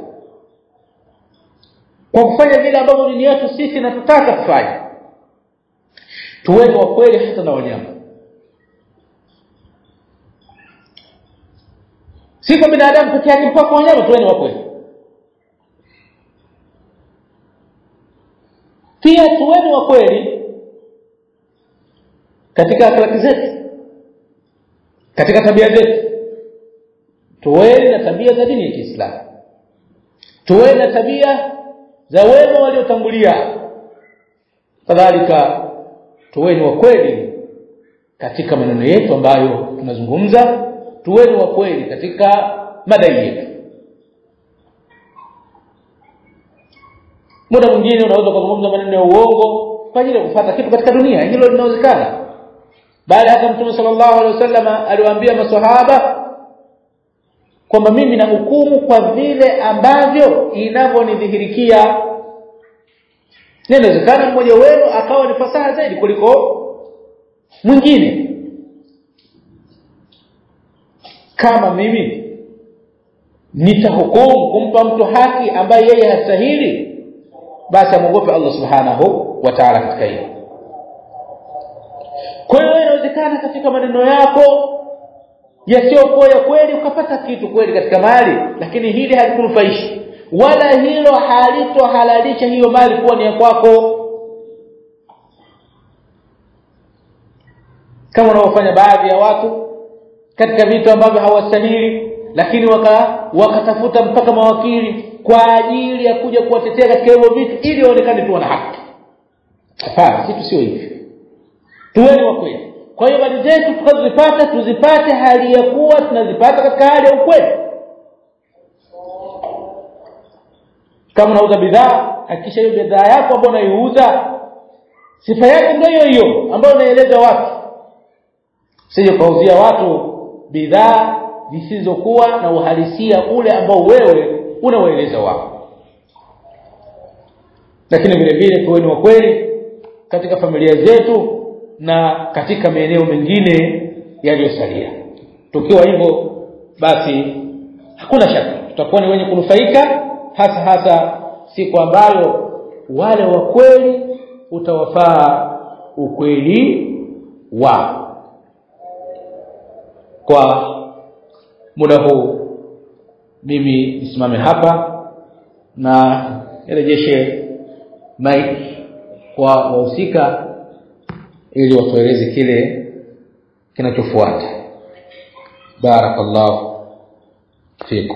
kwa kufanya vile ambavyo dini yetu sisi inatutaka kufanya. Tuwe wa kweli hata na wanyama, si kwa binadamu pekee yake, mpaka wanyama tuwe wa kweli. wa kweli katika akhlaki zetu, katika tabia zetu. Tuwe na tabia za dini ya Kiislamu, tuwe na tabia za wema waliotangulia. Kadhalika tuwe wa kweli katika maneno yetu ambayo tunazungumza, tuwe wa kweli katika madai yetu. Muda mwingine unaweza kuzungumza maneno ya uongo kwa ajili ya kufuata kitu katika dunia, hilo linawezekana. Bali hata Mtume sallallahu alaihi wasallam aliwaambia maswahaba kwamba mimi na hukumu kwa vile ambavyo inavyonidhihirikia. Inawezekana mmoja wenu akawa ni fasaha zaidi kuliko mwingine. Kama mimi nitahukumu kumpa mtu haki ambaye yeye hastahili, basi amuogope Allah subhanahu wa ta'ala katika hilo. Kwa hiyo inawezekana katika maneno yako yasiyokuwa ya kweli ukapata kitu kweli katika mali, lakini hili halikunufaishi wala hilo halitohalalisha hiyo mali kuwa ni ya kwako. Kama wanaofanya baadhi ya watu katika vitu ambavyo hawastahili, lakini waka wakatafuta mpaka mawakili kwa ajili ya kuja kuwatetea katika hivyo vitu ili waonekane tu wana haki. Hapana, kitu sio hivyo. Tuwe wa kweli. Kwa hiyo mali zetu tukazipata, tuzipate hali ya kuwa tunazipata katika hali ya ukweli. Kama unauza bidhaa, hakikisha hiyo bidhaa yako ambayo unaiuza sifa yake ndio hiyo hiyo ambayo unaeleza watu. Sije kuuzia watu bidhaa zisizokuwa na uhalisia ule ambao wewe unawaeleza wao. Lakini vile vile tuwe wa kweli katika familia zetu na katika maeneo mengine yaliyosalia. Tukiwa hivyo, basi hakuna shaka tutakuwa ni wenye kunufaika, hasa hasa siku ambayo wale wa kweli utawafaa ukweli wao. Kwa muda huu mimi nisimame hapa na nirejeshe mic kwa wahusika ili watueleze kile kinachofuata. Barakallahu fikum.